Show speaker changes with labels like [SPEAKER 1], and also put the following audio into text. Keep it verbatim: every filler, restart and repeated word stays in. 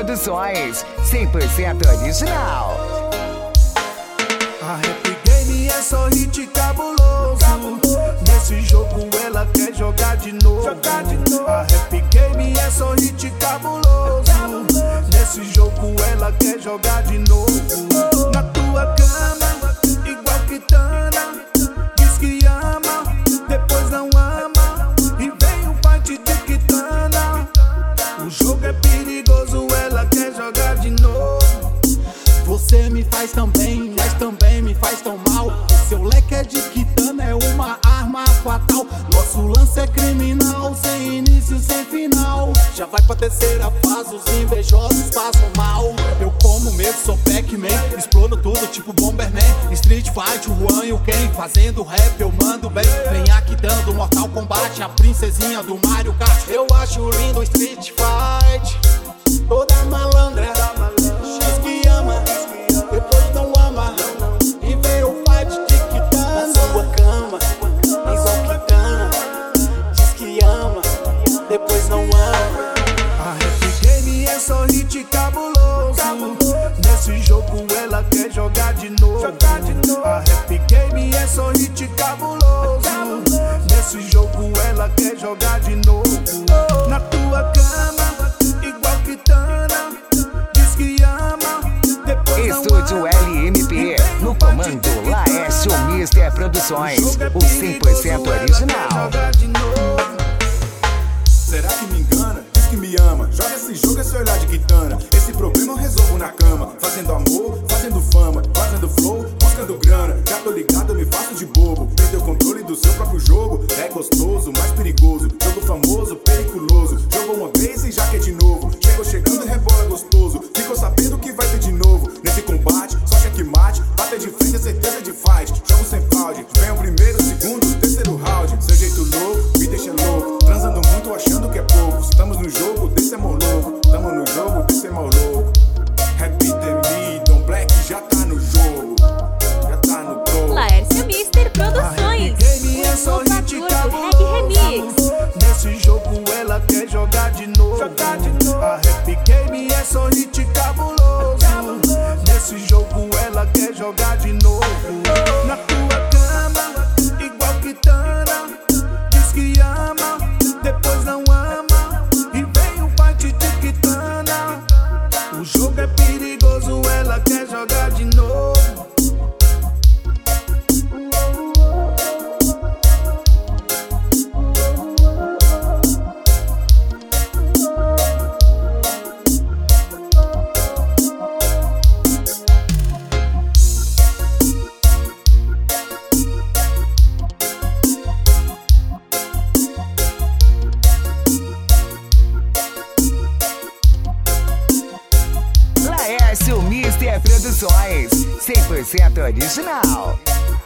[SPEAKER 1] Produções, cem por cento original.
[SPEAKER 2] A Rap Game é só hit cabuloso. Nesse jogo ela quer jogar de novo. A Rap Game é só hit cabuloso. Nesse jogo ela quer jogar de novo. Na tua cama, igual Kitana. Diz que ama, depois não ama. E vem o fight de Kitana. O jogo é perigoso, ela quer jogar de novo.
[SPEAKER 3] Você me faz tão bem, mas também me faz tão mal. Seu leque é de Kitana, é uma arma fatal. Nosso lance é criminal, sem início, sem final. Já vai pra terceira fase, os invejosos passam mal. Eu como mesmo, sou Pac-Man, explodo tudo tipo Bomberman. Street Fight, o Juan e o Ken, fazendo rap eu mando bem. Vem aqui dando Mortal Kombat, a princesinha do Mario Kart. Eu acho lindo o Street Fight, toda malandra. Diz que ama, depois não ama. E vem o fight de Kitana. Na sua cama, igual Kitana. Diz que ama, depois não ama.
[SPEAKER 2] A Rap Game é só hit cabuloso. Nesse jogo ela quer jogar de novo. A Rap Game é só hit cabuloso. Nesse jogo ela quer jogar de novo. Na tua cama, igual Kitana. Diz que ama, depois não
[SPEAKER 1] Estúdio
[SPEAKER 2] ama.
[SPEAKER 1] L M P, no comando Laércio Mister Produções, o cem por cento original.
[SPEAKER 4] Será que me engana? Diz que me ama. Joga esse jogo, esse olhar de Kitana. Esse problema eu resolvo na cama. Fazendo amor, fazendo fama, fazendo flow, buscando grana. Já tô ligado, eu me faço de bobo. Perdeu o controle do seu próprio jogo. É gostoso, mais perigoso. Jogo famoso, periculoso. Jogou uma vez e já quer de novo. Chegou chegando e rebola gostoso. Ficou sabendo que vai ter de novo. Nesse combate, só checkmate. Bater de frente é certeza de fight. Jogo sem fraude. Vem o primeiro, segundo, terceiro round. Seu jeito louco, me deixa louco. Transando muito, achando que é pouco. Estamos no jogo, desse é mó louco. Tamo no jogo, desse é mó louco. Rap The Don Black já tá no jogo. Já tá no gol.
[SPEAKER 5] Laércio Mister Produções,
[SPEAKER 2] Game é
[SPEAKER 5] o
[SPEAKER 2] só hit
[SPEAKER 5] inovador do Reggae Remix.
[SPEAKER 2] Nesse jogo ela quer jogar de novo. A Rap Game é só hit cabuloso. Nesse jogo ela quer jogar de novo. Na tua cama, igual Kitana. Diz que ama, depois não ama. E vem o fight de Kitana. O jogo é perigoso, ela quer jogar de novo.
[SPEAKER 1] Laércio Mister Produções, cem por cento original.